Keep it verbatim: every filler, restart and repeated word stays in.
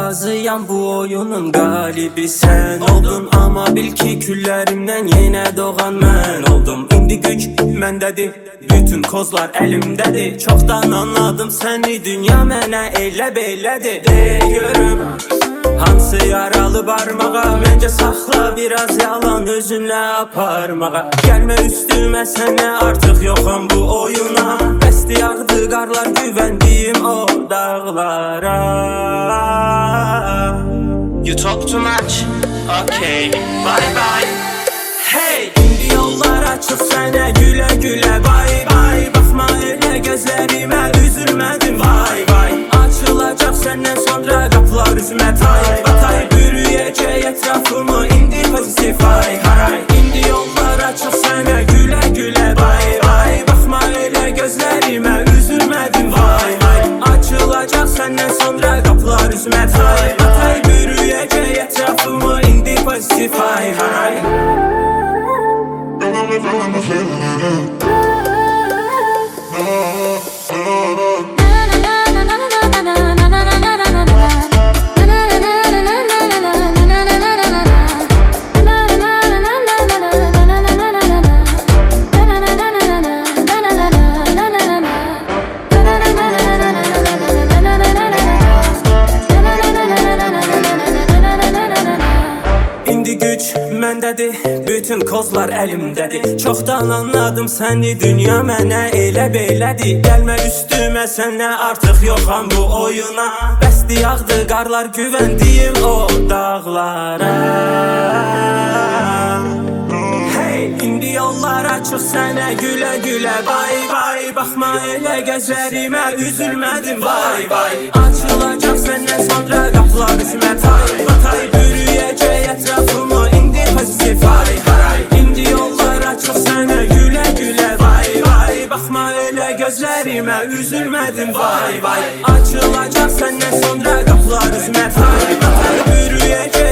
razıyam, bu oyunun galibi sen oldun. Ama bil ki küllerimden yine doğan ben oldum. İndi güç məndədir, bütün kozlar elimdedir. Çoktan anladım seni, dünya mənə elə belədir. De görüm hansı yaralı barmağa, bence sakla biraz yalan özünle aparmağa. Gelme üstüme sene, artık yokum bu oyuna. Besti yağdı qarlar, güvendiğim o dağlara. You talk too much, okay, bye bye. Hey, indi yollar açık sənə, güle güle bye bye. Bakma elə gözlerime, üzülmedim vay vay. Açılacak senden sonra kapılar üzüme tay batay. Bürüyecek etrafımı indi pozitif ay haray. İndi yollar açık sənə, güle güle bye bye. Bakma elə gözlerime, üzülmedim vay vay. Açılacak senden sonra kapılar üzüme tay batay. Bürüyecek etrafımı indi pozitif ay haray. İndi güç məndədir, bütün kozlar elimdedir. Çoktan anladım seni, dünya mənə elə belədir. Gelme üstüme sənə, artık yoxam bu oyuna. Bəsti yağdı qarlar, güvendiğim o dağlara. Hey, indi yollar açıq sənə, güle güle bay bay. Bakma elə gözlerime, üzülmedim vay vay. Açılacak səndən sonra kapılar üzümə tay batay. Bürüyecek etrafımı indi pozitif ay haray. İndi yollar açıq sənə, güle güle vay vay. Bakma elə gözlerime, üzülmedim vay vay. Açılacak səndən sonra kapılar üzümə tay batay. Bürüyecek